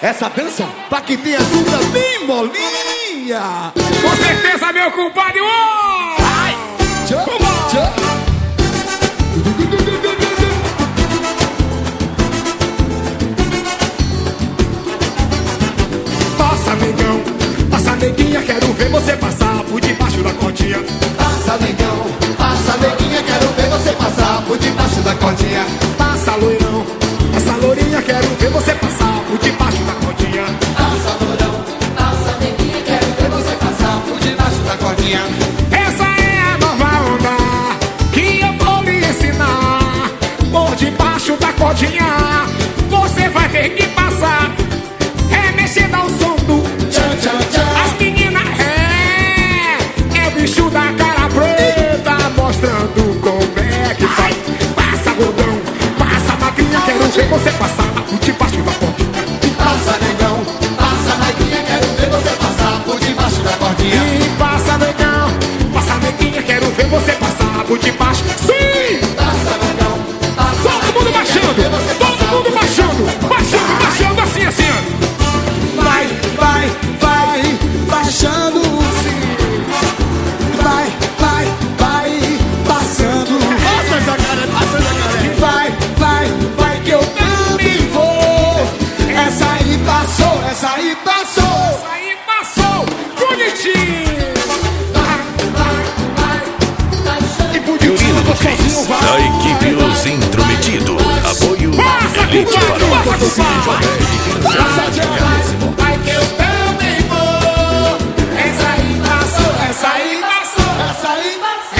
essa dança pra que tenha dúvida bem molinha. Com certeza, meu compadre. Ai, tchau, tchau. Passa, negão, passa, neguinha, quero ver você passar por debaixo da cordinha. Passa, negão, passa, neguinha, quero ver você passar por debaixo da cordinha. Passa, loirão, passa, lourinha, quero ver você passar por debaixo da cordinha. Passa, loirão, passa, neguinha, quero ver você passar por debaixo da cordinha. Essa é a nova onda que eu vou lhe ensinar. Por debaixo da cordinha você vai ter que passar, remexendo ao som do Tchan, tchan, tchan. as meninas, é o bicho da cara preta, mostrando como é que vai. Passa, gordão, passa, magrinha, quero ver você passar por debaixo da cordinha. Passa, negão, passa, neguinha, quero ver você passar por debaixo da cordinha. E passa, negão, passa, neguinha, quero ver você passar por debaixo. Sim! Passa, negão, passa, Todo mundo baixando, todo mundo baixando, baixando, baixando, assim, assim. vai, vai, vai, baixando sim. Vai, vai, vai, passando. Passa, jacaré, passa, jacaré. Vai, vai, vai que eu também vou. Essa aí passou, essa aí passou. Isso aí passou, bonitinho. E bonitinho, gostosinho, Da vai. equipe Os Intrometidos. Apoio Passa, Elite compadre, Farol. passa, compadre. Passa, jacaré. Vai que eu também vou. Essa aí passou, essa aí passou. Essa aí passou.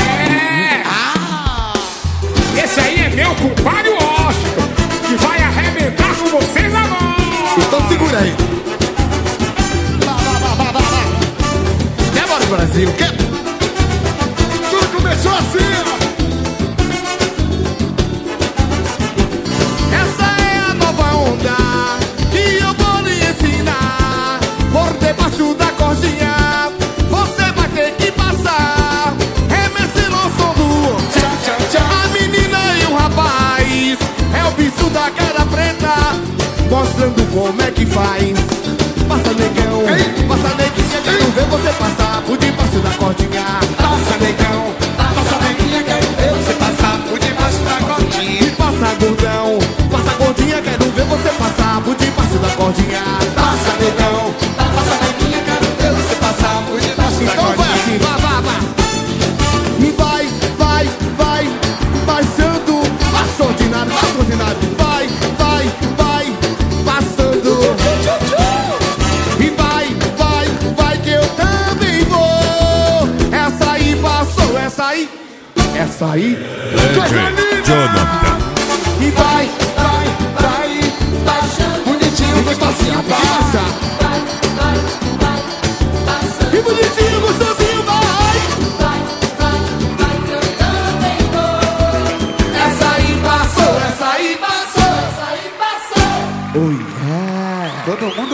É, esse aí é meu compadre Washington, que vai arrebentar com vocês agora. Então segura aí. Bora, Brasil. Tudo começou assim, ó. Essa é a nova onda que eu vou lhe ensinar. Por debaixo da cordinha você vai ter que passar, remexendo ao som do tchan, tchan, tchan. A menina e o rapaz é o bicho da cara preta, mostrando como é que faz. Passa, negão, passa, neguinha, quero ver você passar por debaixo da cordinha. Passa, negão, passa, neguinha, quero ver você passar por debaixo da cordinha. E passa, gordão, passa, gordinha, quero ver você passar por debaixo da cordinha. Passa, negão, passa, neguinha, quero ver você passar por debaixo da cordinha. Então vai assim, vai, vai, vai. E vai, vai, vai, baixando, passa ordinário, passa ordinário. Vai, vai, vai, passando. E vai, vai, vai que eu também vou. Essa aí passou, essa aí, essa aí. Coisa linda! Jonathan. E vai, vai, vai, baixando. Bonitinho, gostosinho, passa. E bonitinho, gostosinho, vai. Essa aí passou, essa aí passou, essa aí passou. Oi, todo mundo.